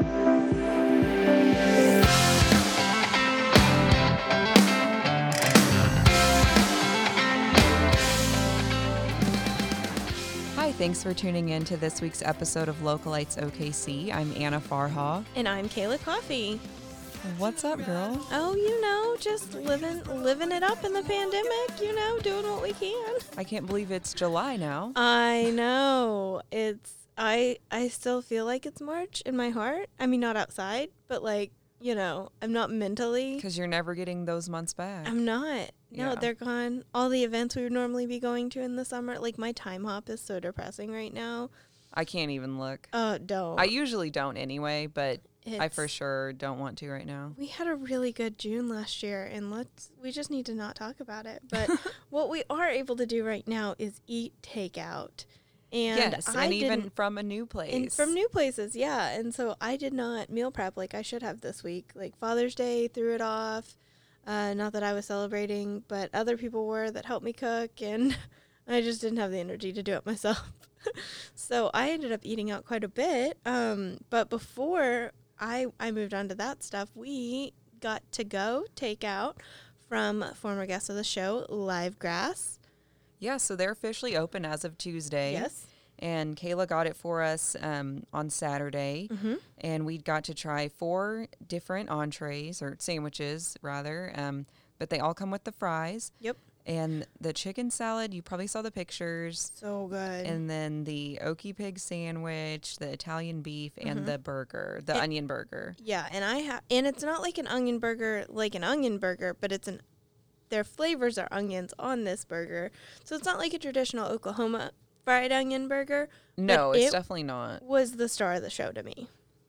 Hi, thanks for tuning in to this week's episode of Localites OKC. I'm Anna Farha. And I'm Kayla Coffee. What's up, girl? Oh, just living it up in the pandemic, doing what we can. I can't believe it's July now. I know. I still feel like it's March in my heart. I mean, not outside, but I'm not mentally. Because you're never getting those months back. I'm not. No, Yeah. they're gone. All the events we would normally be going to in the summer, my time hop is so depressing right now. I can't even look. Don't. I usually don't anyway, but I for sure don't want to right now. We had a really good June last year, and we just need to not talk about it. But what we are able to do right now is eat takeout. And yes, and even from a new place. And from new places, yeah. And so I did not meal prep like I should have this week. Father's Day, threw it off. Not that I was celebrating, but other people were that helped me cook, and I just didn't have the energy to do it myself. So I ended up eating out quite a bit. But before I moved on to that stuff, we got to go takeout from former guest of the show, Live Grass. Yeah, so they're officially open as of Tuesday. Yes. And Kayla got it for us on Saturday. Mm-hmm. And we got to try 4 different entrees, or sandwiches, rather. But they all come with the fries. Yep. And the chicken salad, you probably saw the pictures. So good. And then the Okie Pig sandwich, the Italian beef, and the burger, the onion burger. Yeah, and it's not like an onion burger, but their flavors are onions on this burger. So it's not like a traditional Oklahoma fried onion burger. No, it's definitely not. Was the star of the show to me.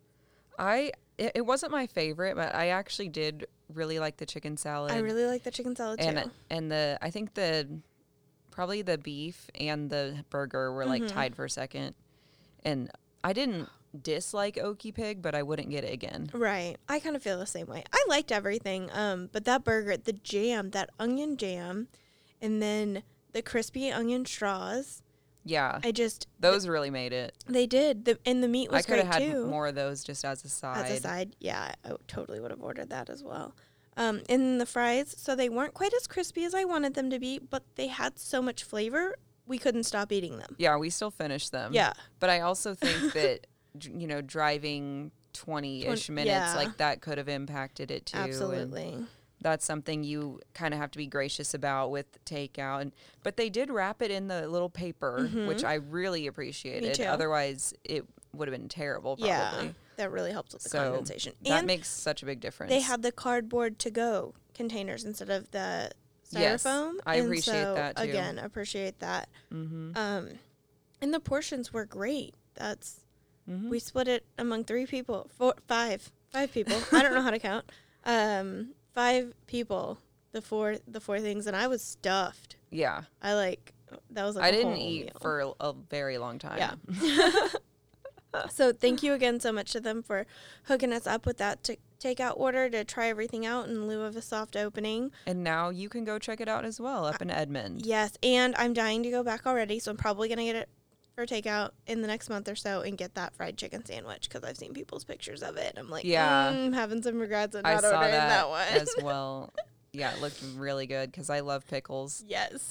It wasn't my favorite, but I actually did really like the chicken salad. I really like the chicken salad too. And I think probably the beef and the burger were tied for second. And I didn't dislike Okie Pig, but I wouldn't get it again. Right. I kind of feel the same way. I liked everything. But that burger, the jam, that onion jam, and then the crispy onion straws. Yeah. Those really made it. They did. And the meat was great, too. I could have had more of those just as a side. As a side, yeah. I totally would have ordered that as well. And the fries, so they weren't quite as crispy as I wanted them to be, but they had so much flavor, we couldn't stop eating them. Yeah, we still finished them. Yeah. But I also think that, driving 20-ish minutes, that could have impacted it, too. Absolutely. And that's something you kind of have to be gracious about with takeout. But they did wrap it in the little paper, which I really appreciated. Me too. Otherwise, it would have been terrible, probably. Yeah, that really helps with the condensation. That and makes such a big difference. they had the cardboard to-go containers instead of the styrofoam. Yes, I appreciate that, too. Again, appreciate that. Mm-hmm. And the portions were great. We split it among 5 people. 5 people. I don't know how to count. 5 people, the four things, and I was stuffed. Yeah. That was I didn't eat meal. for a very long time. Yeah. So thank you again so much to them for hooking us up with that takeout order to try everything out in lieu of a soft opening. And now you can go check it out as well up in Edmond. Yes, and I'm dying to go back already, so I'm probably going to get it for takeout in the next month or so and get that fried chicken sandwich because I've seen people's pictures of it. I'm like, I'm having some regrets of not ordering that one. as well. Yeah, it looked really good because I love pickles. Yes.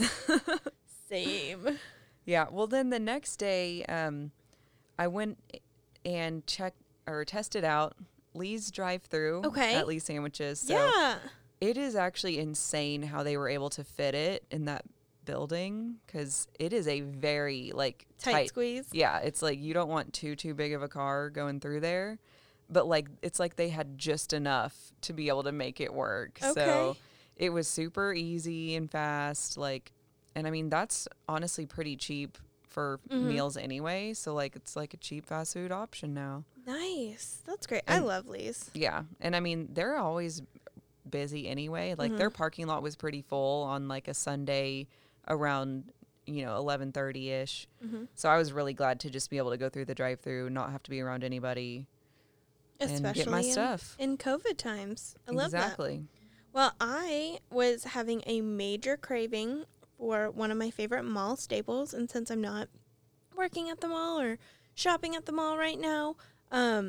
Same. Yeah, well then the next day I went and tested out Lee's drive-thru at Lee's Sandwiches. So yeah. It is actually insane how they were able to fit it in that building because it is a very tight squeeze. Yeah, it's you don't want too big of a car going through there, but it's they had just enough to be able to make it work. Okay. So it was super easy and fast. And I mean that's honestly pretty cheap for meals anyway. So it's a cheap fast food option now. Nice, that's great. I love Lee's. Yeah, and I mean they're always busy anyway. Their parking lot was pretty full on a Sunday around 11:30ish. So I was really glad to just be able to go through the drive-through, not have to be around anybody, especially and get my stuff in COVID times. I love that. Exactly. Well, I was having a major craving for one of my favorite mall staples, and since I'm not working at the mall or shopping at the mall right now,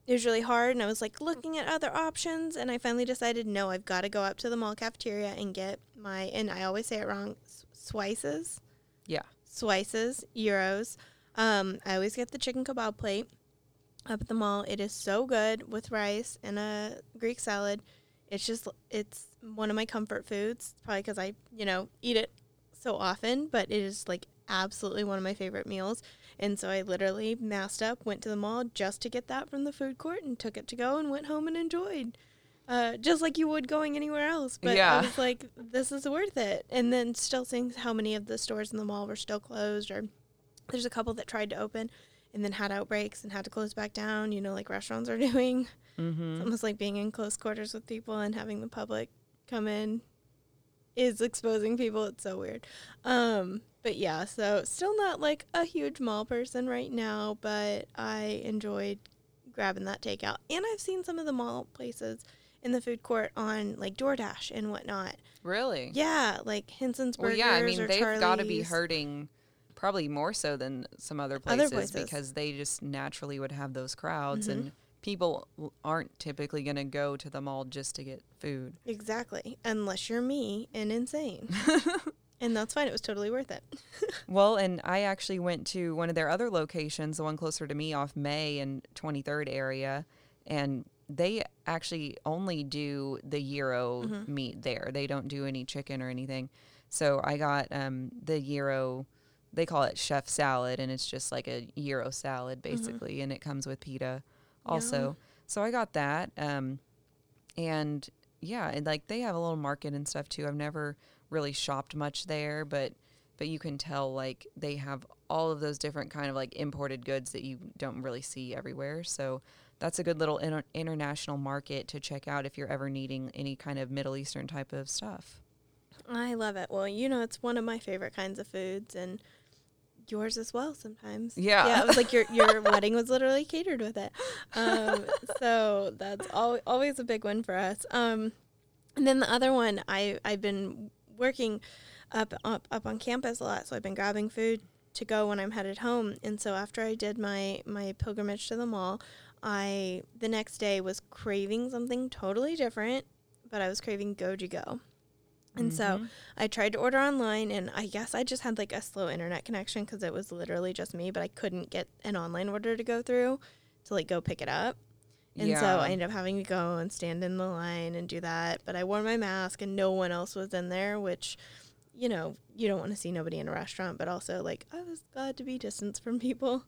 it was really hard, and I was like looking at other options, and I finally decided, no, I've got to go up to the mall cafeteria and get my, and I always say it wrong, Swices. Yeah. Swices, euros. I always get the chicken kebab plate up at the mall. It is so good with rice and a Greek salad. It's one of my comfort foods, probably because I, eat it so often, but it is like absolutely one of my favorite meals. And so I literally masked up, went to the mall just to get that from the food court and took it to go and went home and enjoyed. Just like you would going anywhere else. But I was like, this is worth it. And then still seeing how many of the stores in the mall were still closed, or there's a couple that tried to open and then had outbreaks and had to close back down, like restaurants are doing. Mm-hmm. It's almost like being in close quarters with people and having the public come in is exposing people. It's so weird. But yeah, so still not like a huge mall person right now, but I enjoyed grabbing that takeout. And I've seen some of the mall places in the food court on like DoorDash and whatnot. Really? Yeah, like Henson's Burgers. Well, yeah, I mean, or they've got to be Charlie's. hurting probably more so than some other places because they just naturally would have those crowds, and people aren't typically going to go to the mall just to get food. Exactly, unless you're me and insane. And that's fine. It was totally worth it. Well, and I actually went to one of their other locations, the one closer to me off May and 23rd area, and they actually only do the gyro meat there. They don't do any chicken or anything. So I got the gyro, they call it chef salad, and it's just like a gyro salad basically, and it comes with pita also. Yum. So I got that. And yeah, and like they have a little market and stuff too. I've never really shopped much there, but you can tell like they have all of those different kind of like imported goods that you don't really see everywhere. So that's a good little international market to check out if you're ever needing any kind of Middle Eastern type of stuff. I love it. Well, it's one of my favorite kinds of foods, and yours as well sometimes. Yeah. It was like your wedding was literally catered with it. So that's always a big one for us. And then the other one, I've been working up on campus a lot, so I've been grabbing food to go when I'm headed home. And so after I did my pilgrimage to the mall, the next day was craving something totally different, but I was craving Goji Go. And so I tried to order online, and I guess I just had like a slow internet connection because it was literally just me, but I couldn't get an online order to go through to like go pick it up. And so I ended up having to go and stand in the line and do that. But I wore my mask and no one else was in there, which, you don't want to see nobody in a restaurant, but also like I was glad to be distanced from people.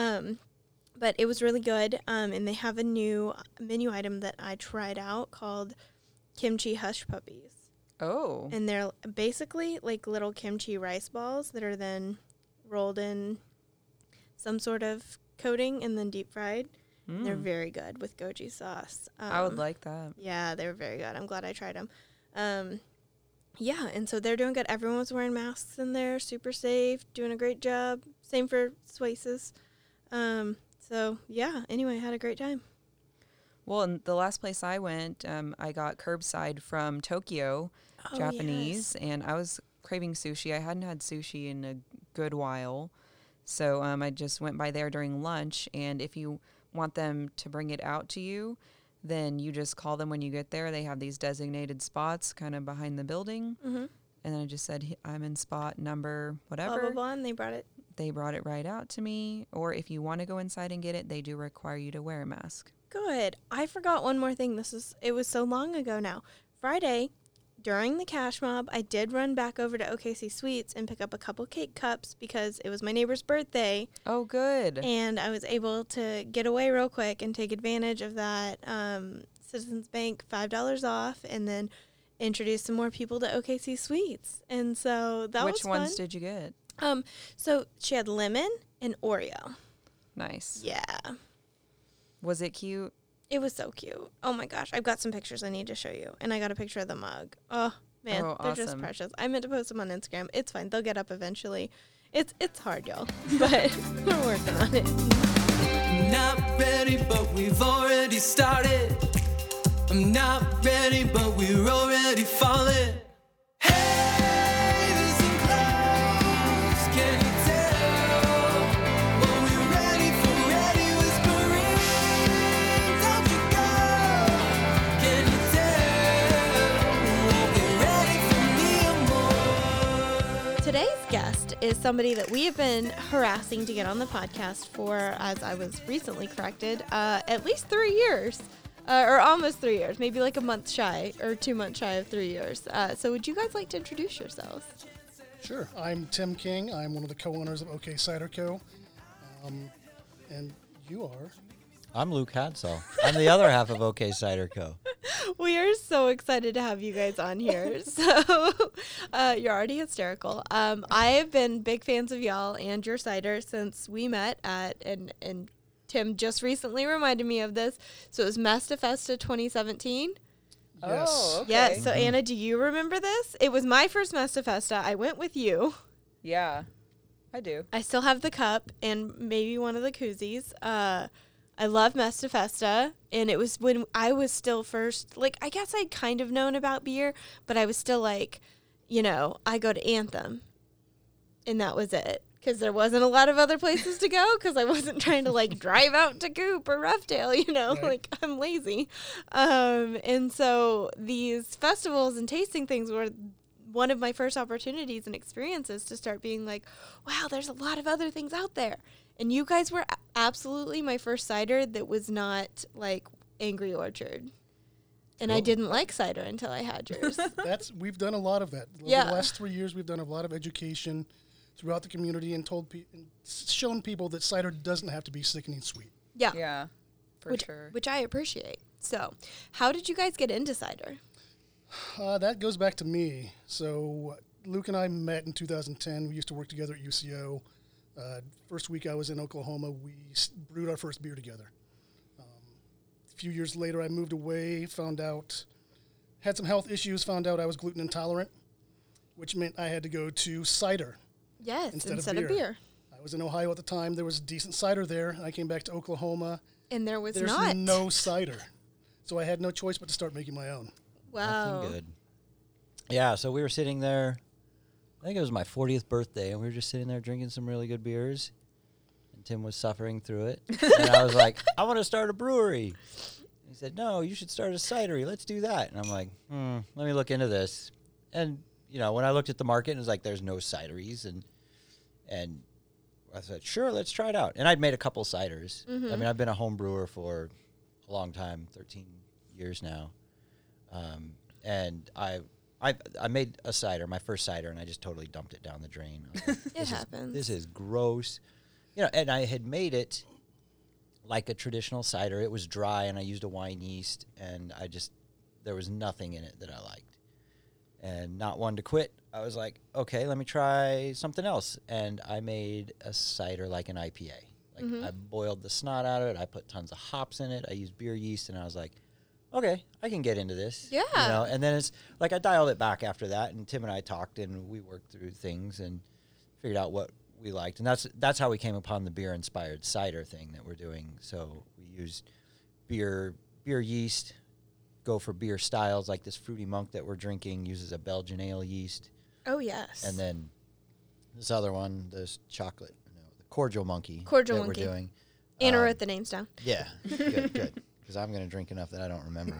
But it was really good. And they have a new menu item that I tried out called kimchi hush puppies. Oh. And they're basically like little kimchi rice balls that are then rolled in some sort of coating and then deep fried. They're very good with goji sauce. I would like that. Yeah, they were very good. I'm glad I tried them. Yeah, and so they're doing good. Everyone was wearing masks in there, super safe, doing a great job. Same for Swices. So, yeah, anyway, I had a great time. Well, and the last place I went, I got curbside from Tokyo, Japanese, and I was craving sushi. I hadn't had sushi in a good while, so I just went by there during lunch, and if you want them to bring it out to you, then you just call them when you get there. They have these designated spots kind of behind the building, and then I just said, I'm in spot number whatever. Blah, blah, blah, and they brought it. They brought it right out to me, or if you want to go inside and get it, they do require you to wear a mask. Good. I forgot one more thing. It was so long ago now. Friday, during the cash mob, I did run back over to OKC Sweets and pick up a couple cake cups because it was my neighbor's birthday. Oh, good. And I was able to get away real quick and take advantage of that Citizens Bank $5 off, and then introduce some more people to OKC Sweets. And so that was fun. Which ones did you get? So she had lemon and Oreo. Nice. Yeah. Was it cute? It was so cute. Oh my gosh. I've got some pictures I need to show you. And I got a picture of the mug. Oh, man. Oh, they're awesome. just precious. I meant to post them on Instagram. It's fine. They'll get up eventually. It's hard, y'all. But we're working on it. Not ready, but we've already started. I'm not ready, but we're already falling. Hey, there's some clouds. Can you tell? Well, we're ready for whispering. is somebody that we have been harassing to get on the podcast for, as I was recently corrected, at least 3 years. Or almost 3 years, maybe like a month shy or 2 months shy of 3 years. So would you guys like to introduce yourselves? Sure. I'm Tim King. I'm one of the co-owners of OK Cider Co. And you are? I'm Luke Hadsall. I'm the other half of OK Cider Co. We are so excited to have you guys on here. So you're already hysterical. I have been big fans of y'all and your cider since we met at, and Tim just recently reminded me of this. So it was Mastafesta 2017. Yes. Oh, okay. Yes. So Anna, do you remember this? It was my first Mastafesta. I went with you. Yeah, I do. I still have the cup and maybe one of the koozies. I love Mastafesta, and it was when I was still first, like, I guess I'd kind of known about beer, but I was still like, you know, I go to Anthem, and that was it, because there wasn't a lot of other places to go, because I wasn't trying to, like, drive out to Goop or Roughdale, you know, Right. like, I'm lazy. And so these festivals and tasting things were one of my first opportunities and experiences to start being like, wow, there's a lot of other things out there. And you guys were absolutely my first cider that was not like Angry Orchard. And I Cool. didn't like cider until I had yours. We've done a lot of that. Over Yeah. the last 3 years, we've done a lot of education throughout the community and shown people that cider doesn't have to be sickening sweet. Yeah. Yeah, for sure. Which I appreciate. So, how did you guys get into cider? That goes back to me. So Luke and I met in 2010. We used to work together at UCO. First week I was in Oklahoma, we brewed our first beer together. A few years later, I moved away, had some health issues, found out I was gluten intolerant, which meant I had to go to cider. Yes, Instead instead of of beer. beer. I was in Ohio at the time. There was decent cider there. I came back to Oklahoma. And there was There's not. no cider. So I had no choice but to start making my own. Wow. Nothing good. Yeah, so we were sitting there, I think it was my 40th birthday, and we were just sitting there drinking some really good beers. And Tim was suffering through it. And I was like, I want to start a brewery. He said, no, you should start a cidery. Let's do that. And I'm like, let me look into this. And, you know, when I looked at the market, it was like, there's no cideries. And I said, sure, let's try it out. And I'd made a couple ciders. I mean, I've been a home brewer for a long time, 13 years now. And I made a cider, my first cider, and I just totally dumped it down the drain. I was like, It happens. This is gross. You know, and I had made it like a traditional cider. It was dry, and I used a wine yeast, and there was nothing in it that I liked. And not one to quit. I was like, okay, let me try something else. And I made a cider like an IPA. Like I boiled the snot out of it. I put tons of hops in it. I used beer yeast, and I was like, okay, I can get into this. Yeah. You know, and then it's like I dialed it back after that, and Tim and I talked, and we worked through things and figured out what we liked. And that's how we came upon the beer-inspired cider thing that we're doing. So we used beer yeast, go for beer styles, like this Fruity Monk that we're drinking uses a Belgian ale yeast. Oh, yes. And then this other one, this chocolate, the Cordial Monkey Cordial that Monkey. we're doing. Anna wrote the names down. Yeah, good. Because I'm going to drink enough that I don't remember.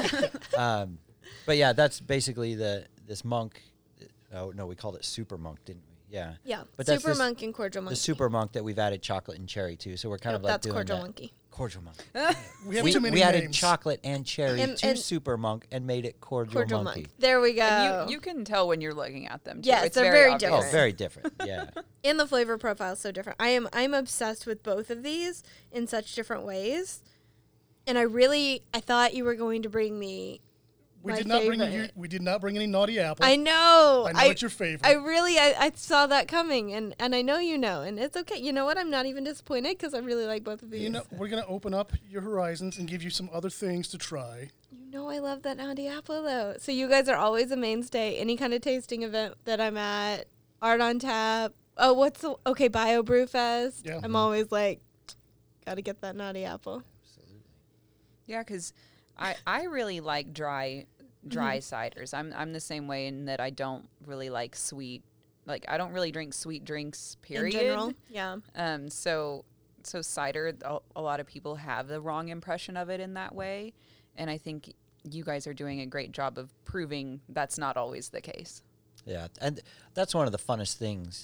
But yeah, that's basically this monk. Oh no, we called it Super Monk, didn't we? Yeah. Yeah. But that's Super this- Monk and Cordial Monkey. The Super Monk that we've added chocolate and cherry to, so we're kind of like That's doing Cordial that. Monkey. Cordial Monk. We have too many we added names. chocolate and cherry And- to and- Super Monk and made it Cordial, Cordial Monkey. Monk. There we go. And you can tell when you're looking at them. Too. Yes, it's they're very obvious. different. Oh, very different. Yeah. And the flavor profile is so different. I'm obsessed with both of these in such different ways. And I thought you were going to bring me We my did not favorite. we did not bring any naughty apple. I know. I know it's your favorite. I saw that coming, and I know you know, and it's okay. You know what? I'm not even disappointed because I really like both of these. You know, we're gonna open up your horizons and give you some other things to try. You know I love that Naughty Apple, though. So you guys are always a mainstay. Any kind of tasting event that I'm at, Art on Tap. Oh, Bio Brew Fest. Yeah. I'm always like, gotta get that Naughty Apple. Yeah, because I really like dry ciders. I'm the same way in that I don't really like sweet. Like I don't really drink sweet drinks. Period. In general, yeah. So cider, a lot of people have the wrong impression of it in that way, and I think you guys are doing a great job of proving that's not always the case. Yeah, and that's one of the funnest things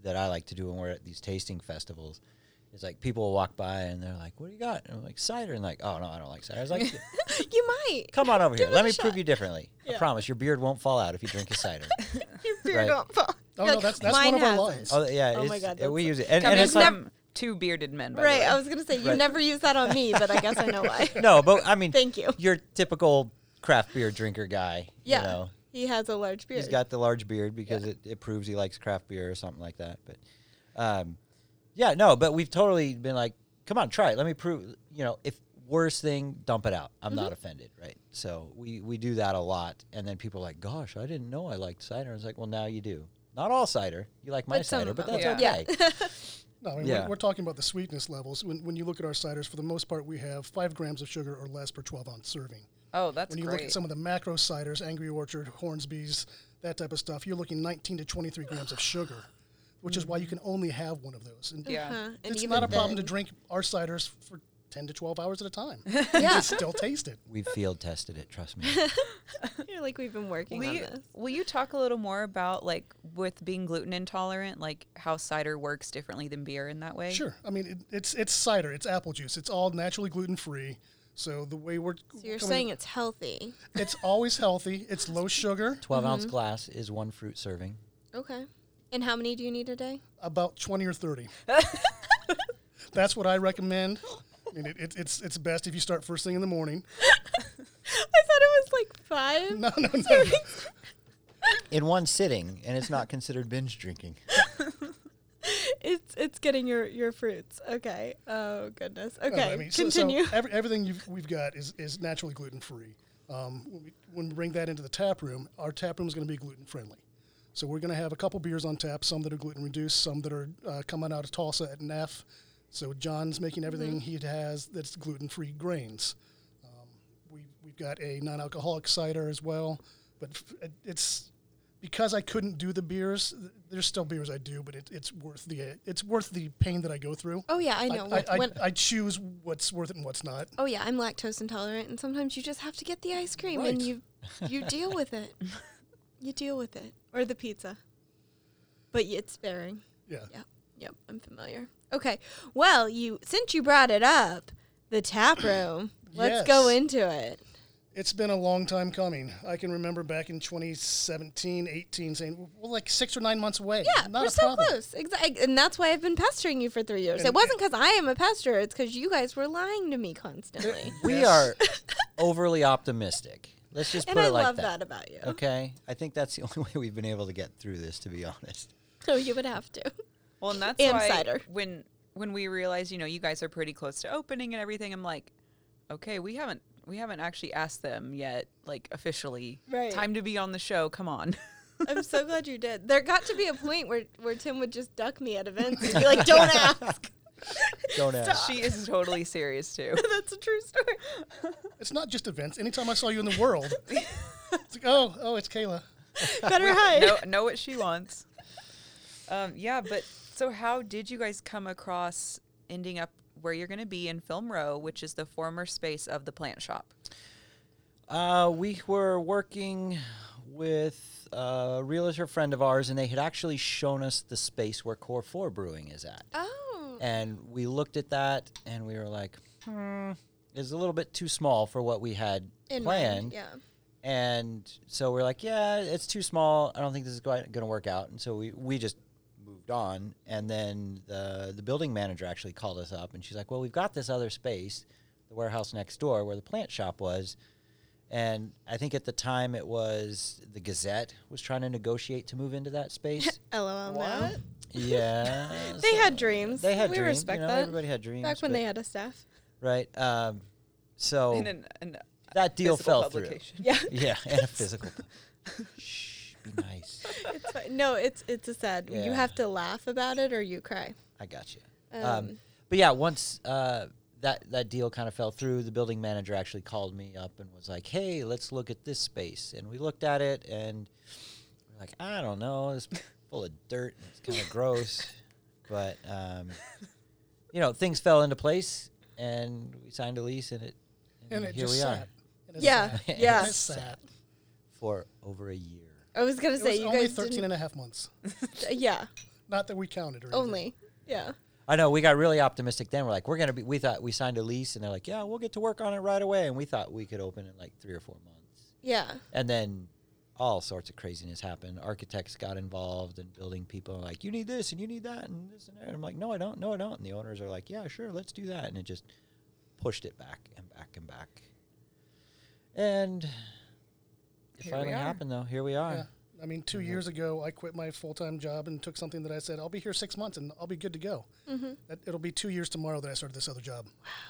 that I like to do when we're at these tasting festivals. It's like people will walk by and they're like, "What do you got?" And I'm like, "Cider." And like, "Oh no, I don't like cider." I was like, You might. "Come on over here. Give it Let a me shot." prove you differently. I Yeah. promise your beard won't fall out if you drink a cider." Your beard Right. won't fall. Oh, You're no, like, that's "Mine one of our hasn't." lines. Oh yeah, Oh my it's- God, we that's- use it, and Coming it's like from two bearded men, by the Right. way. I was gonna say you Right. never use that on me, but I guess I know why. no, but I mean, Thank you. your typical craft beer drinker guy. Yeah. You know, He has a large beard. he's got the large beard because it proves he likes craft beer or something like that. But, yeah, no, but we've totally been like, come on, try it. Let me prove. You know, if worst thing, dump it out. I'm not offended, right? So we do that a lot, and then people are like, gosh, I didn't know I liked cider. I was like, well, now you do. Not all cider. You like my But some cider, of but them. that's Yeah. okay. No, I mean, Yeah. we're talking about the sweetness levels. When you look at our ciders, for the most part, we have 5 grams of sugar or less per 12-ounce serving. Oh, that's When you great. look at some of the macro ciders, Angry Orchard, Hornsby's, that type of stuff, you're looking 19 to 23 grams of sugar, which is why you can only have one of those. And Yeah. And it's even not a problem to then- drink our ciders for 10 to 12 hours at a time. Yeah. You still taste it. We've field tested it, trust me. You're like, we've been working Will on you, this. will you talk a little more about, like, with being gluten intolerant, like how cider works differently than beer in that way? Sure. I mean, it's cider. It's apple juice. It's all naturally gluten-free. So the way we're So you're coming- saying it's healthy. it's always healthy. It's low sugar, 12-ounce glass is 1 fruit serving. Okay. And how many do you need a day? about 20 or 30. That's what I recommend. I mean, it's best if you start first thing in the morning. I thought it was like 5. No, no, no. In one sitting, and it's not considered binge drinking. It's getting your fruits. Okay. Oh goodness. No, Okay. I mean, Continue. So everything we've got is naturally gluten-free. When we bring that into the tap room, our tap room is going to be gluten-friendly. So we're going to have a couple beers on tap, some that are gluten-reduced, some that are coming out of Tulsa at NEF. So John's making everything he has that's gluten-free grains. We've got a non-alcoholic cider as well. But it's because I couldn't do the beers. There's still beers I do, but it's worth the pain that I go through. Oh yeah, I know. I choose what's worth it and what's not. Oh yeah, I'm lactose intolerant, and sometimes you just have to get the ice cream, and Right. you deal with it. You deal with it, or the pizza. But it's sparing. Yeah. Yep, I'm familiar. Okay, well, since you brought it up, the tap room. Let's go Yes. into it. It's been a long time coming. I can remember back in 2017, 18, saying, well, like 6 or 9 months away. Yeah, Not we're a so problem. close. Exactly, and that's why I've been pestering you for 3 years. And- It wasn't because I am a pester; it's because you guys were lying to me constantly. We Yes. are overly optimistic. Let's just And put I it like love that. that about you. Okay? I think that's the only way we've been able to get through this, to be honest. So you would have to. Well, and that's And why cider. when we realized, you guys are pretty close to opening and everything, I'm like, okay, we haven't actually asked them yet, like officially. Right. Time to be on the show. Come on. I'm so glad you did. There got to be a point where Tim would just duck me at events and be like, "Don't ask." Don't ask. She is totally serious too. That's a true story. It's not just events. Anytime I saw you in the world, it's like, oh, it's Kayla. Better hide. know what she wants. Yeah, but so how did you guys come across ending up where you're going to be in Film Row, which is the former space of the plant shop? We were working with a realtor friend of ours, and they had actually shown us the space where Core 4 Brewing is at. Oh. And we looked at that, and we were like, it's a little bit too small for what we had In planned. mind, yeah. And so we're like, yeah, it's too small. I don't think this is going to work out. And so we just moved on. And then the building manager actually called us up, and she's like, well, we've got this other space, the warehouse next door where the plant shop was. And I think at the time it was the Gazette was trying to negotiate to move into that space. LOL. No. Yeah. They had dreams. They had we dreams. respect you know, that. Everybody had dreams. Back when but- they had a staff. Right. So In an that deal physical fell publication. Yeah. through. Yeah, and a physical. Shh, be nice. It's fine. No, it's a sad. You Yeah. have to laugh about it or you cry. I got you. Um, But yeah, once that deal kind of fell through, the building manager actually called me up and was like, "Hey, let's look at this space." And we looked at it, and we're like, "I don't know, it's full of dirt. And it's kind of gross." But things fell into place, and we signed a lease, and And it here just we are sat. And it Yeah, sat. yeah. And it sat. for over a year. I was gonna It say was you only guys 13 didn't. and a half months. Yeah. Not that we counted or anything. Only. Yeah. I know we got really optimistic then. We're like, we thought we signed a lease, and they're like, yeah, we'll get to work on it right away. And we thought we could open in like 3 or 4 months. Yeah. And then all sorts of craziness happened. Architects got involved, and building people are like, you need this and you need that and this and that. And I'm like, no, I don't. And the owners are like, yeah, sure, let's do that. And it just pushed it back and back and back. And it Here finally we are. happened, though. Here we are. Yeah. I mean, 2 years ago, I quit my full-time job and took something that I said, I'll be here 6 months and I'll be good to go. It'll be 2 years tomorrow that I started this other job.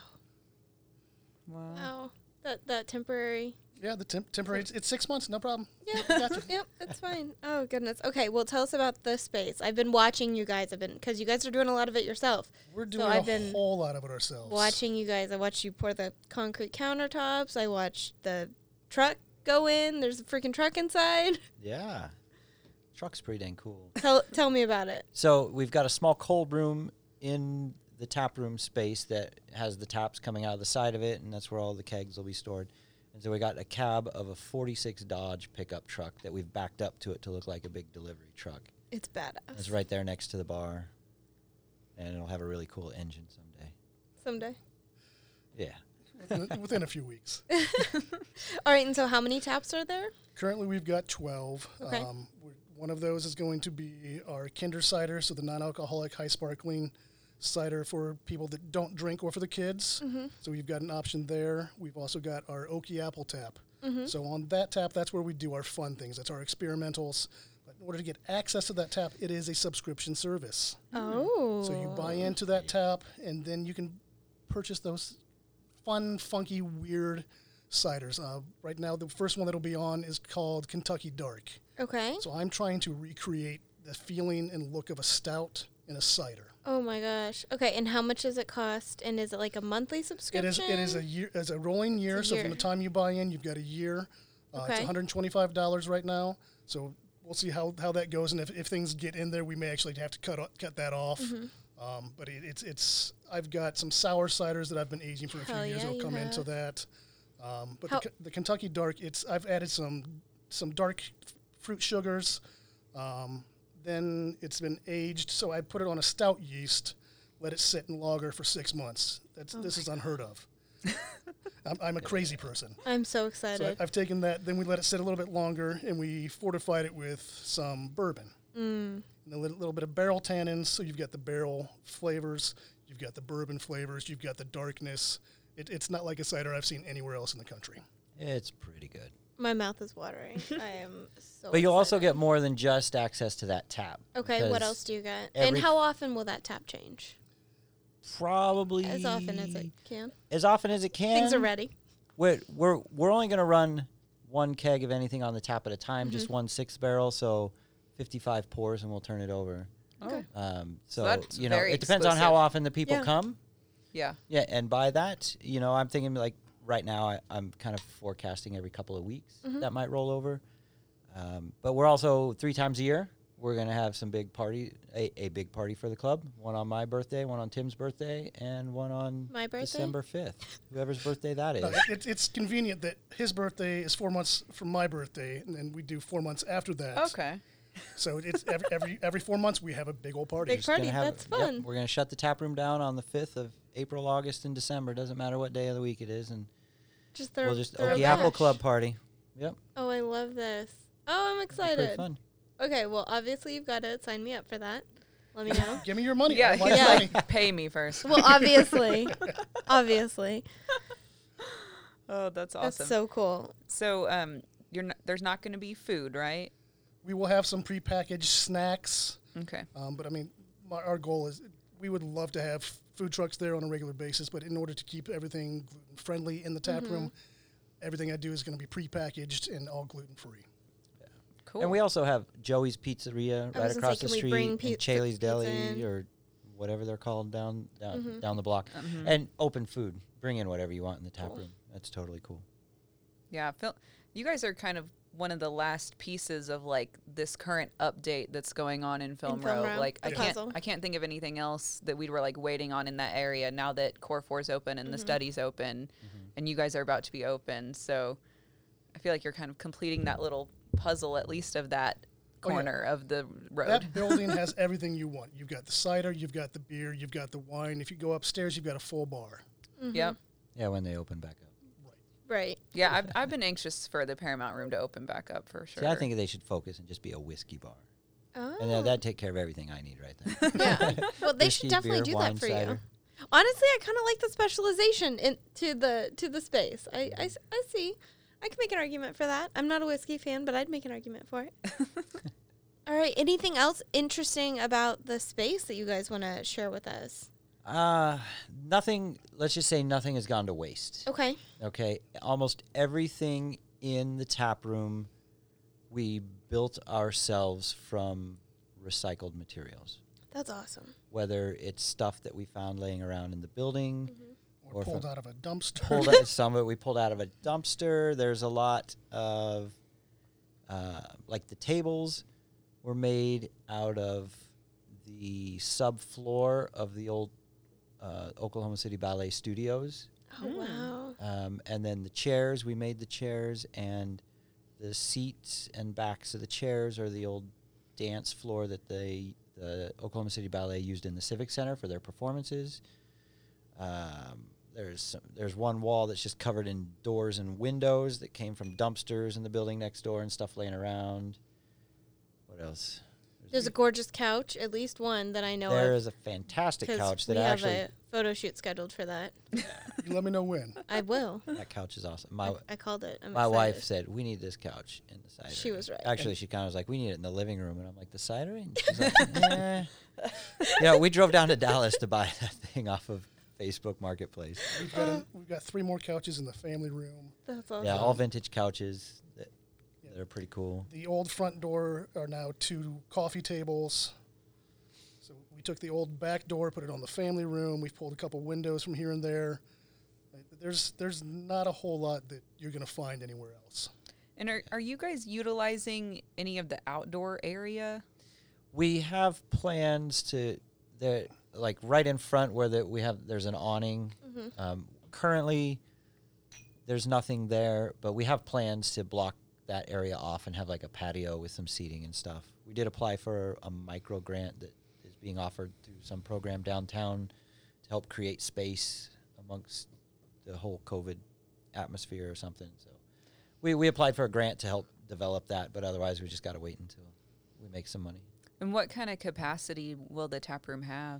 Wow. Wow. That temporary. Yeah, the temporary, it's 6 months, no problem. Yeah. Gotcha. Yep, that's fine. Oh, goodness. Okay, well, tell us about this space. I've been watching you guys. Because you guys are doing a lot of it yourself. We're doing I've a been whole lot of it ourselves. Watching you guys. I watched you pour the concrete countertops. I watched the truck go in. There's a freaking truck inside. Yeah. Truck's pretty dang cool. Tell me about it. So we've got a small cold room in the tap room space that has the taps coming out of the side of it, and that's where all the kegs will be stored. And so we got a cab of a 46 Dodge pickup truck that we've backed up to it to look like a big delivery truck. It's badass. It's right there next to the bar, and it'll have a really cool engine someday. Someday. Yeah. Within a few weeks. All right, and so how many taps are there? Currently, we've got 12. Okay. One of those is going to be our Kinder cider, so the non-alcoholic, high sparkling cider for people that don't drink or for the kids. So we've got an option there. We've also got our Oaky Apple tap. So on that tap, that's where we do our fun things. That's our experimentals. But in order to get access to that tap, it is a subscription service. Oh. So you buy into that tap, and then you can purchase those fun, funky, weird ciders. Right now, the first one that'll be on is called Kentucky Dark. Okay. So I'm trying to recreate the feeling and look of a stout in a cider. Oh my gosh. Okay, and how much does it cost? And is it like a monthly subscription? It is a year, as a rolling year. It's a So year. from the time you buy in, you've got a year. It's Okay. $125 right now. So we'll see how that goes, and if things get in there, we may actually have to cut that off. But it's I've got some sour ciders that I've been aging for a few Hell years. yeah, It'll you come into have. that. But How- the Kentucky Dark, I've added some dark fruit sugars. Then it's been aged, so I put it on a stout yeast, let it sit in lager for 6 months. This is unheard of. I'm a crazy person. I'm so So excited. I've taken that, then we let it sit a little bit longer, and we fortified it with some bourbon. And a little bit of barrel tannins, so you've got the barrel flavors, you've got the bourbon flavors, you've got the darkness. It's not like a cider I've seen anywhere else in the country. It's pretty good. My mouth is watering. I am so But you'll also excited. get more than just access to that tap. Okay, what because else do you get? And every- how often will that tap change? Probably As often as it can. As often as it can. Things are ready. We're only going to run one keg of anything on the tap at a time, just 1 6-barrel, so 55 pours, and we'll turn it over. Oh. So that's you know, very it depends on how exclusive. often the people Yeah. come. Yeah. Yeah, and by that, you know, I'm thinking like right now I'm kind of forecasting every couple of weeks that might roll over. But we're also 3 times a year. We're going to have some big party, a big party for the club. One on my birthday, one on Tim's birthday, and one on My birthday? December 5th. Whoever's birthday that is. No, it's convenient that his birthday is 4 months from my birthday, and then we do 4 months after that. Okay. So it's every 4 months we have a big old party. Big Just gonna party, have- that's yep, fun. we're going to shut the tap room down on the 5th of April, August, and December. Doesn't matter what day of the week it is. And Just throw, we'll just throw a Okie Apple bash. Club party. Yep. Oh, I love this. Oh, I'm It'll be pretty excited. fun. Okay, well, obviously you've got to sign me up for that. Let me know. Give me your money. Yeah, I want he's Yeah. money. like, pay me first. Well, obviously. Obviously. Oh, that's awesome. That's so cool. So, there's not going to be food, right? We will have some prepackaged snacks, Okay. but I mean, our goal is we would love to have food trucks there on a regular basis, but in order to keep everything gluten friendly in the tap room, everything I do is going to be prepackaged and all gluten free. Cool. And we also have Joey's Pizzeria I right was gonna across say, the can we street, bring and pizza Chaley's Deli in? or whatever they're called down the block, and open food. Bring in whatever you want in the tap Cool. room. That's totally cool. Yeah, you guys are kind of one of the last pieces of like this current update that's going on in Film Film Row. Row, Like the I puzzle. can't think of anything else that we were like waiting on in that area now that Core 4's open and the study's open and you guys are about to be open. So I feel like you're kind of completing that little puzzle at least of that corner of the road. That building has everything you want. You've got the cider, you've got the beer, you've got the wine. If you go upstairs, you've got a full bar. Yep. Yeah, when they open back up. Right. Yeah, I've been anxious for the Paramount Room to open back up for sure. See, I think they should focus and just be a whiskey bar. Oh. And that'd take care of everything I need right there. Yeah. Well, they Whiskey, should definitely beer, do wine, that for cider. you. Honestly, I kind of like the specialization to the space. I see. I can make an argument for that. I'm not a whiskey fan, but I'd make an argument for it. All right. Anything else interesting about the space that you guys want to share with us? Nothing, let's just say nothing has gone to waste. Okay. Okay. Almost everything in the tap room we built ourselves from recycled materials. That's awesome. Whether it's stuff that we found laying around in the building, Or pulled from- out of a dumpster. some of it we pulled out of a dumpster. There's a lot of, like the tables were made out of the subfloor of the old Oklahoma City Ballet Studios. Oh, wow. And then the chairs, we made the chairs, and the seats and backs of the chairs are the old dance floor that the Oklahoma City Ballet used in the Civic Center for their performances. There's one wall that's just covered in doors and windows that came from dumpsters in the building next door and stuff laying around. What else? There's a gorgeous couch, at least one that I know There of. is a fantastic 'Cause couch we that have actually. a photo shoot scheduled for that. You let me know when. I will. That couch is awesome. I called it. I'm My excited. wife said, we need this couch in the cidery. She was right. Actually, she kind of was like, we need it in the living room. And I'm like, the cidery? And she's like, nah. Yeah, we drove down to Dallas to buy that thing off of Facebook Marketplace. We've got 3 more couches in the family room. That's awesome. Yeah, all vintage couches that are pretty cool. The old front door are now 2 coffee tables. So we took the old back door, put it on the family room. We've pulled a couple windows from here and there. There's not a whole lot that you're going to find anywhere else. And are you guys utilizing any of the outdoor area? We have plans to, like right in front where there's an awning. Currently, there's nothing there, but we have plans to block that area off and have like a patio with some seating and stuff. We did apply for a micro grant that is being offered through some program downtown to help create space amongst the whole COVID atmosphere or something. So we applied for a grant to help develop that, but otherwise we just got to wait until we make some money. And what kind of capacity will the tap room have?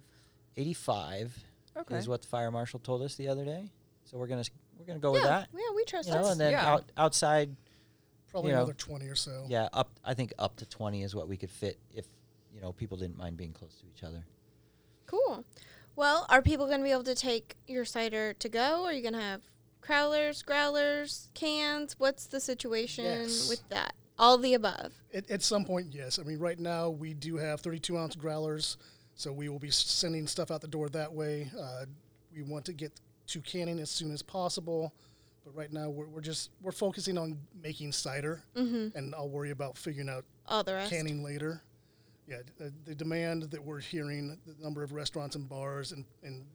85 Okay. is what the fire marshal told us the other day. So we're gonna go with that. Yeah, we trust You know, that. and then yeah. outside, Probably You know, another 20 or so. yeah, I think up to 20 is what we could fit if people didn't mind being close to each other. Cool. Well, are people going to be able to take your cider to go? Are you going to have crowlers, growlers, cans? What's the situation Yes. with that? All the above. At some point, yes. I mean, right now we do have 32-ounce growlers, so we will be sending stuff out the door that way. We want to get to canning as soon as possible, but right now we're focusing on making cider, and I'll worry about figuring out All the rest. canning later. Yeah, the demand that we're hearing, the number of restaurants and bars and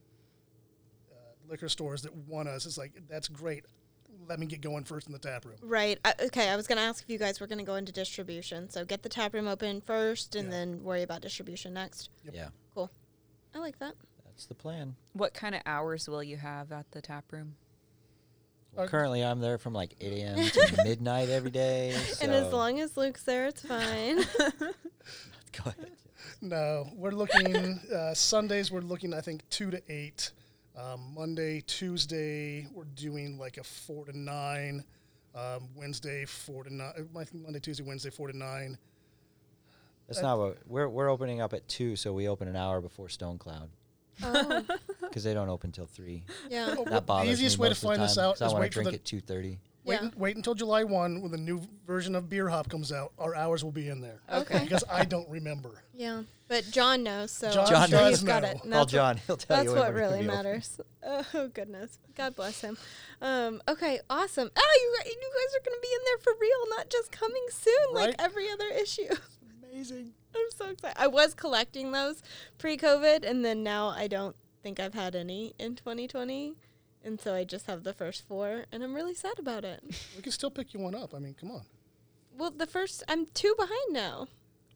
liquor stores that want us, is like, that's great. Let me get going first in the tap room. Right. Okay, I was going to ask if you guys were going to go into distribution. So get the tap room open first and Yeah. then worry about distribution next. Yep. Yeah, Cool. I like that. that's the plan. What kind of hours will you have at the tap room? Well, currently, I'm there from like 8 a.m. to midnight every day. And as so- long as Luke's there, it's fine. Go ahead. No, we're looking, Sundays we're looking, I think, 2 to 8. Monday, Tuesday, we're doing like a 4 to 9. Wednesday, 4 to 9. I think Monday, Tuesday, Wednesday, 4 to 9. That's not what we're opening up at 2, so we open an hour before Stone Cloud Oh, because they don't open till 3. yeah. That bothers The easiest me way to most of the find this time, out 'cause I is want wait to for drink the at 2:30. Yeah. Wait until July 1 when the new version of Beer Hop comes out. Our hours will be in there. Okay. Because I don't remember. Yeah. But John knows, so John I'm sure does he's got know. it. And Call that's John; he'll tell That's you. when what we're gonna really be open. matters. Oh, goodness. God bless him. Okay, awesome. Oh, you guys are going to be in there for real, not just coming soon like Right? every other issue. Amazing. I'm so excited. I was collecting those pre-COVID, and then now I don't think I've had any in 2020. And so I just have the first 4, and I'm really sad about it. We can still pick you one up. I mean, come on. Well, I'm 2 behind now.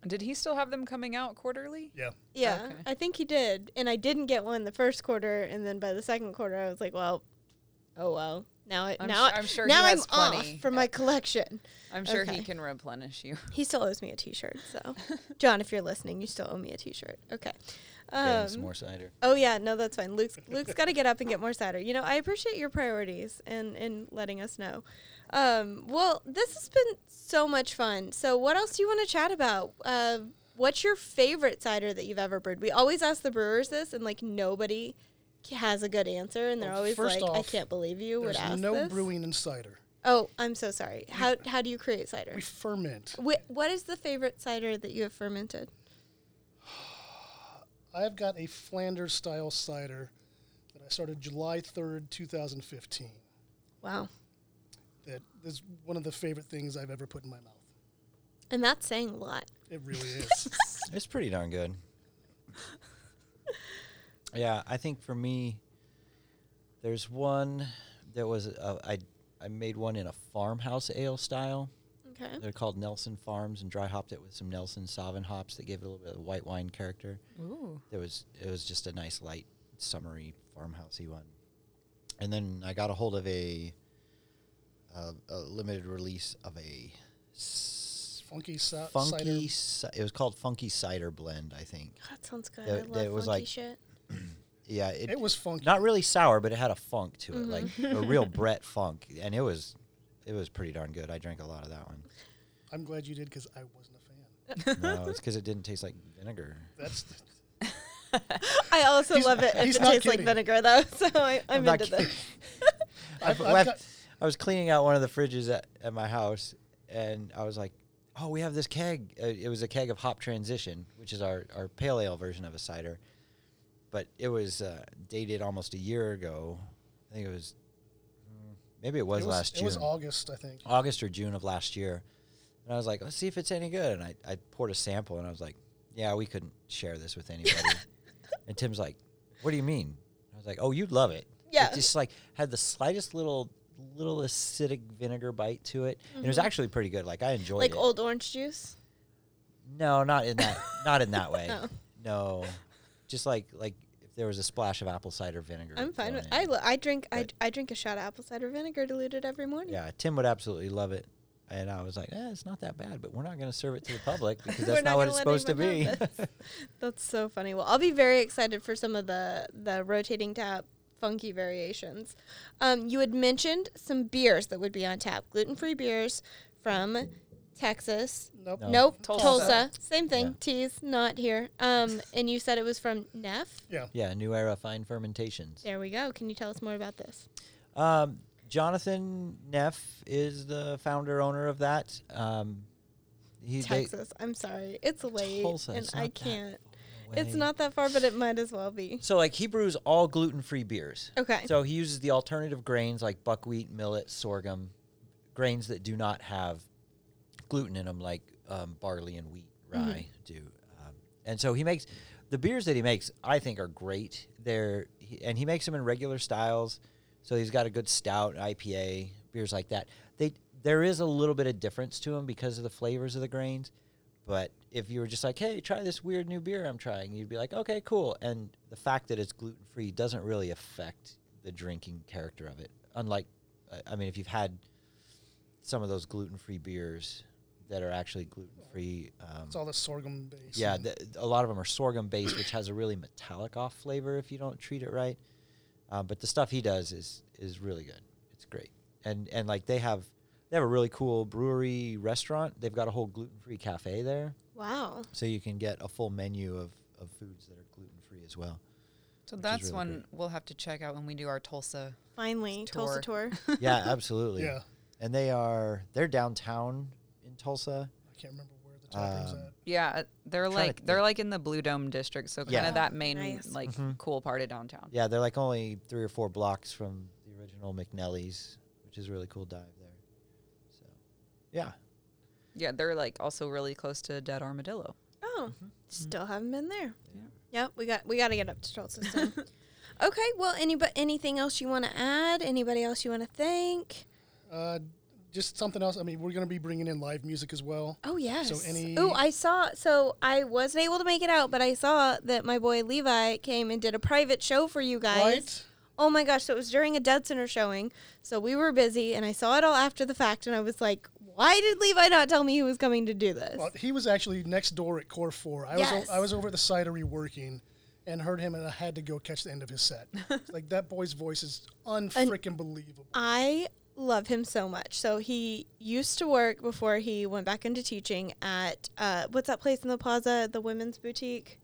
Did he still have them coming out quarterly? Yeah. Yeah, Okay. I think he did. And I didn't get one the first quarter, and then by the second quarter, I was like, well, oh well. Now I'm sure he now has I'm plenty. off for my collection. I'm sure Okay. he can replenish you. He still owes me a T-shirt. So, John, if you're listening, you still owe me a T-shirt. Okay. Getting some more cider. Oh yeah, no, that's fine. Luke's got to get up and get more cider. You know, I appreciate your priorities and letting us know. Well, this has been so much fun. So, what else do you want to chat about? What's your favorite cider that you've ever brewed? We always ask the brewers this, and like nobody has a good answer, and they're Well, always first like, "I off, can't believe you would There's ask no this." brewing in cider. Oh, I'm so sorry. How do you create cider? We ferment. What is the favorite cider that you have fermented? I've got a Flanders style cider that I started July 3rd, 2015. Wow, That is one of the favorite things I've ever put in my mouth. and that's saying a lot. It really is. It's pretty darn good. Yeah, I think for me, there's one that was I made one in a farmhouse ale style. Okay. They're called Nelson Farms, and dry hopped it with some Nelson Sauvin hops that gave it a little bit of white wine character. Ooh. It was just a nice light summery farmhousey one. And then I got a hold of a limited release of a Funky cider. it was called Funky Cider Blend, I think. That sounds good. That- I love that was funky like- shit. Yeah, It was funky. not really sour, but it had a funk to it, Mm-hmm. like a real Brett funk, and it was pretty darn good. I drank a lot of that one. I'm glad you did because I wasn't a fan. No, it's because it didn't taste like vinegar. That's I also He's- love it if he's it not tastes like kidding. vinegar, though. So I'm not into this. I've left- got- I was cleaning out one of the fridges at my house, and I was like, "Oh, we have this keg." It was a keg of Hop Transition, which is our pale ale version of a cider, but it was dated almost a year ago. I think it was maybe it was last June. It was August, I think. August or June of last year. And I was like, let's see if it's any good. And I poured a sample, and I was like, yeah, we couldn't share this with anybody. And Tim's like, what do you mean? I was like, oh, you'd love it. Yeah. It just like had the slightest little acidic vinegar bite to it. And it was actually pretty good. Like I enjoyed Like it. old orange juice. No, not in that way. Oh. No. Just like if there was a splash of apple cider vinegar. I'm fine thrown with. in. I drink. But- I drink a shot of apple cider vinegar diluted every morning. Yeah, Tim would absolutely love it. And I was like, it's not that bad, but we're not going to serve it to the public because We're that's not what gonna it's let supposed to anyone be. have this. That's so funny. Well, I'll be very excited for some of the rotating tap funky variations. You had mentioned some beers that would be on tap. Gluten-free beers from Texas. Nope. No. Nope. Tulsa. Tulsa. Same thing. Yeah. T's not here. And you said it was from Neff. Yeah. Yeah, New Era Fine Fermentations. There we go. Can you tell us more about this? Jonathan Neff is the founder owner of that. Texas. I'm sorry. It's late. Tulsa, and it's I not that can't. far It's away. not that far, but it might as well be. So like he brews all gluten-free beers. Okay. So he uses the alternative grains like buckwheat, millet, sorghum, grains that do not have gluten in them, like barley and wheat, rye do. And so he makes the beers that he makes. I think are great. And he makes them in regular styles. So he's got a good stout, IPA, beers like that. There is a little bit of difference to them because of the flavors of the grains. But if you were just like, hey, try this weird new beer I'm trying, you'd be like, okay, cool. And the fact that it's gluten-free doesn't really affect the drinking character of it. Unlike, if you've had some of those gluten-free beers that are actually gluten-free. It's all the sorghum base. Yeah, a lot of them are sorghum-based, which has a really metallic off flavor if you don't treat it right. But the stuff he does is really good. It's great. And like they have a really cool brewery restaurant. They've got a whole gluten-free cafe there. Wow. So you can get a full menu of foods that are gluten-free as well. So Which is that's really one great. we'll have to check out when we do our Tulsa. Finally, Tulsa tour. Yeah, absolutely. Yeah. And they're downtown in Tulsa. I can't remember where the tap room's at. Yeah, they're Trying to like think. they're like in the Blue Dome district, so kind Yeah. of that main Nice. like Mhm. cool part of downtown. Yeah, they're like only 3 or 4 blocks from the original McNelly's, which is a really cool dive there. So, yeah. Yeah, they're like also really close to Dead Armadillo. Oh, still haven't been there. Yeah. Yep, we got to get up to Tulsa soon. Okay, well, anything else you want to add? Anybody else you want to thank? just something else. I mean, we're going to be bringing in live music as well. Oh, yes. So any- Oh, I saw. So I wasn't able to make it out, but I saw that my boy Levi came and did a private show for you guys. Right? Oh, my gosh. So it was during a Dead Center showing. So we were busy, and I saw it all after the fact, and I was like, why did Levi not tell me he was coming to do this? Well, he was actually next door at Core 4. Yes. I was over at the cidery working and heard him, and I had to go catch the end of his set. It's like, that boy's voice is unfreaking believable. I love him so much. So he used to work before he went back into teaching at, what's that place in the plaza, the women's boutique?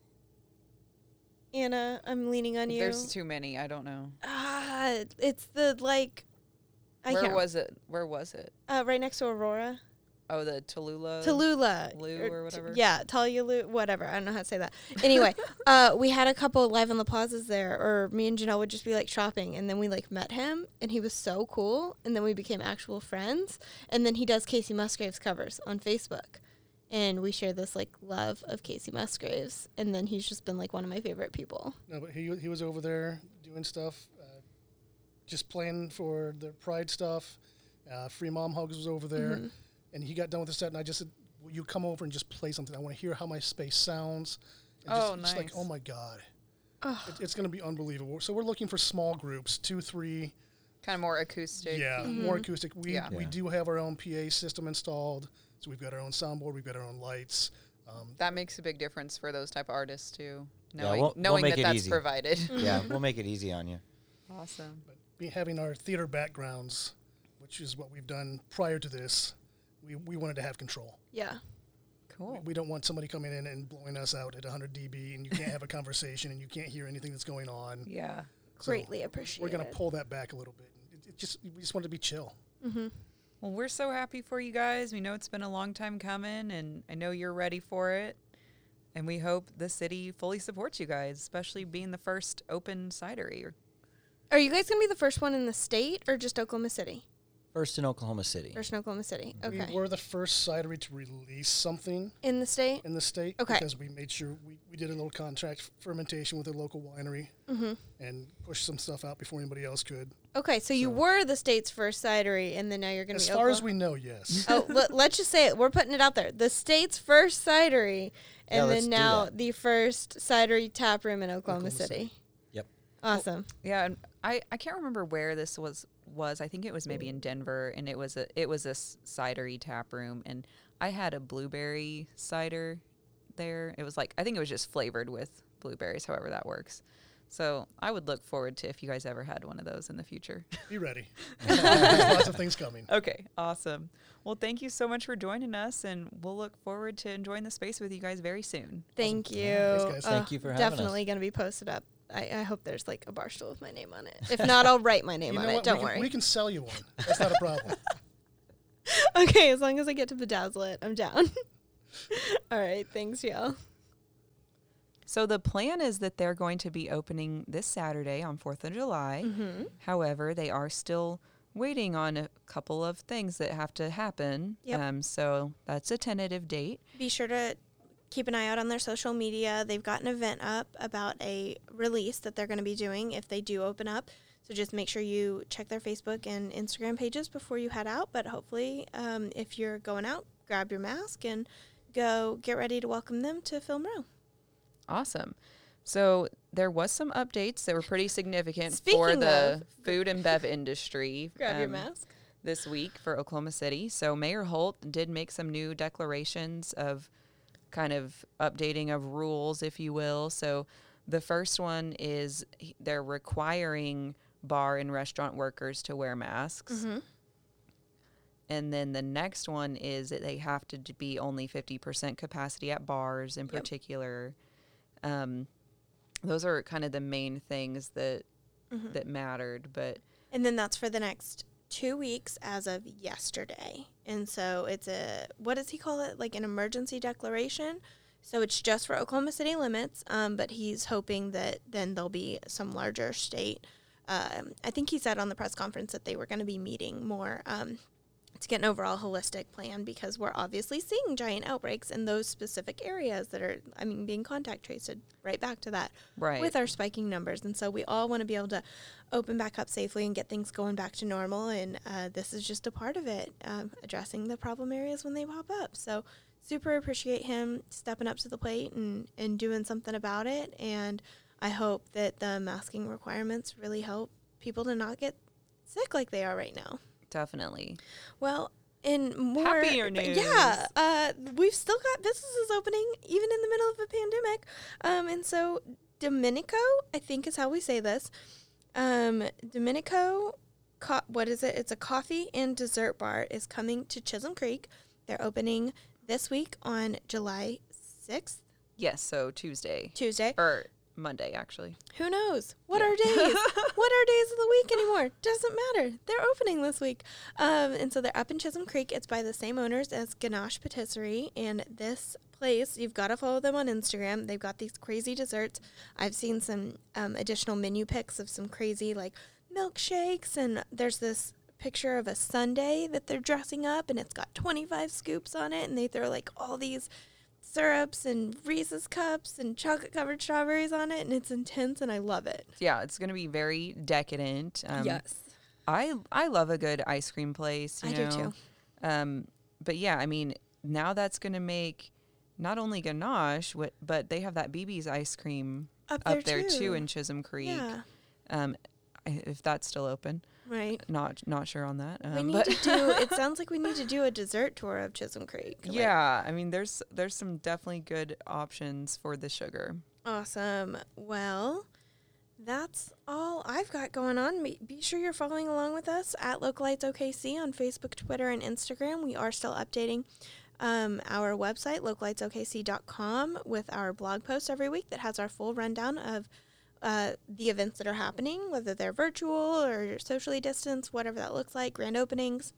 Anna, I'm leaning on you. There's too many. I don't know. It's the, like... Where was it? Where was it? Right next to Aurora. Oh, the Tallulah. Tallulah. or whatever. Yeah, Tallulah, whatever. I don't know how to say that. Anyway, we had a couple live on the plazas there, or me and Janelle would just be like shopping, and then we like met him, and he was so cool, and then we became actual friends, and then he does Casey Musgraves covers on Facebook, and we share this like love of Casey Musgraves, and then he's just been like one of my favorite people. No, but he was over there doing stuff, just playing for the Pride stuff. Free Mom Hugs was over there. Mm-hmm. And he got done with the set, and I just said, will you come over and just play something? I want to hear how my space sounds. And just like, nice. oh, my God. It's going to be unbelievable. So we're looking for small groups, 2, 3. Kind of more acoustic. Yeah, more acoustic. We Yeah. do have our own PA system installed. So we've got our own soundboard. We've got our own lights. That makes a big difference for those type of artists, too. Yeah, Knowing, we'll knowing make that it that's easy. provided. Yeah, we'll make it easy on you. Awesome. Having our theater backgrounds, which is what we've done prior to this, we wanted to have control. Yeah. Cool. We don't want somebody coming in and blowing us out at 100 dB, and you can't have a conversation, and you can't hear anything that's going on. Yeah. So Greatly appreciate We're going to it. pull that back a little bit. We just want to be chill. Well, we're so happy for you guys. We know it's been a long time coming, and I know you're ready for it. And we hope the city fully supports you guys, especially being the first open cidery. Are you guys going to be the first one in the state, or just Oklahoma City? First in Oklahoma City. First in Oklahoma City. Okay. We were the first cidery to release something In the state? in the state Okay. because we made sure we did a little contract fermentation with a local winery and pushed some stuff out before anybody else could. Okay, so you were the state's first cidery, and then now you're going to As be far as Oklahoma. we know, yes. Oh, let's just say it. We're putting it out there. The state's first cidery, Yeah, and let's then do now that. the first cidery tap room in Oklahoma City. Yep. Awesome. Yeah, and I can't remember where this was. I think it was maybe in Denver, and it was a cidery tap room, and I had a blueberry cider there. It was like, I think it was just flavored with blueberries, however that works. So I would look forward to if you guys ever had one of those in the future. Be ready. There's lots of things coming. Okay, awesome. Well, thank you so much for joining us, and we'll look forward to enjoying the space with you guys very soon. Thank you. Thanks, guys. Thank you for having us. Definitely going to be posted up. I hope there's like a bar stool with my name on it. If not, I'll write my name You on know it. what? Don't we worry. can sell you one. That's not a problem. Okay, as long as I get to bedazzle it, I'm down. All right, thanks, y'all. So the plan is that they're going to be opening this Saturday on 4th of July. Mm-hmm. However, they are still waiting on a couple of things that have to happen. Yep. So that's a tentative date. Be sure to keep an eye out on their social media. They've got an event up about a release that they're going to be doing if they do open up. So just make sure you check their Facebook and Instagram pages before you head out. But hopefully, if you're going out, grab your mask and go get ready to welcome them to Film Row. Awesome. So there was some updates that were pretty significant for Speaking the of- food and bev industry. Grab your mask. This week for Oklahoma City. So Mayor Holt did make some new declarations of kind of updating of rules, if you will. So the first one is they're requiring bar and restaurant workers to wear masks. Mm-hmm. And then the next one is that they have to be only 50% capacity at bars in particular. Those are kind of the main things that that mattered. But And then that's for the next 2 weeks as of yesterday. And so it's what does he call it? Like an emergency declaration. So it's just for Oklahoma City limits, but he's hoping that then there'll be some larger state. I think he said on the press conference that they were going to be meeting more to get an overall holistic plan, because we're obviously seeing giant outbreaks in those specific areas that are, being contact traced right back to that Right. with our spiking numbers. And so we all want to be able to open back up safely and get things going back to normal. And this is just a part of it, addressing the problem areas when they pop up. So super appreciate him stepping up to the plate and doing something about it. And I hope that the masking requirements really help people to not get sick like they are right now. Definitely. Well, in more Happier news. yeah, we've still got businesses opening even in the middle of a pandemic. And so Domenico, I think is how we say this. Domenico, what is it? It's a coffee and dessert bar, is coming to Chisholm Creek. They're opening this week on July 6th. Yes, so Tuesday. Or Monday, actually. who knows? What are days? What are days of the week anymore? Doesn't matter. They're opening this week. And so they're up in Chisholm Creek. It's by the same owners as Ganache Patisserie. And this place, you've got to follow them on Instagram. They've got these crazy desserts. I've seen some additional menu pics of some crazy, like, milkshakes. And there's this picture of a sundae that they're dressing up, and it's got 25 scoops on it. And they throw, like, all these syrups and Reese's cups and chocolate-covered strawberries on it, and it's intense, and I love it. Yeah, it's going to be very decadent. Yes. I love a good ice cream place. You I know? do too. But yeah, now that's going to make not only Ganache, but they have that BB's ice cream Up there there, too too. in Chisholm Creek. Yeah. If that's still open. Right. Not sure on that. We need but to do, it sounds like we need to do a dessert tour of Chisholm Creek. Like, yeah, there's some definitely good options for the sugar. awesome. Well, that's all I've got going on. Be sure you're following along with us at Localites OKC on Facebook, Twitter, and Instagram. We are still updating our website, localitesokc.com, with our blog post every week that has our full rundown of the events that are happening, whether they're virtual or socially distanced, whatever that looks like, grand openings,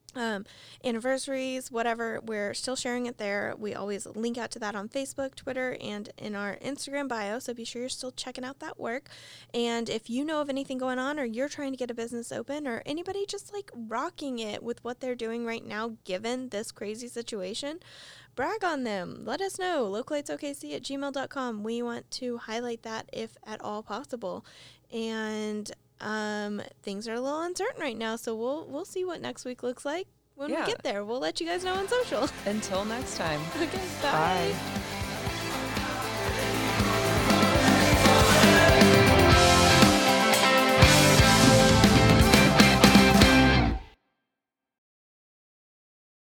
anniversaries, whatever. We're still sharing it there. We always link out to that on Facebook, Twitter, and in our Instagram bio, so be sure you're still checking out that work. And if you know of anything going on, or you're trying to get a business open, or anybody just like rocking it with what they're doing right now given this crazy situation, brag on them. Let us know. localitesokc@gmail.com. We want to highlight that if at all possible. And things are a little uncertain right now, so we'll see what next week looks like when we get there. We'll let you guys know on social. Until next time. Okay, bye. Bye.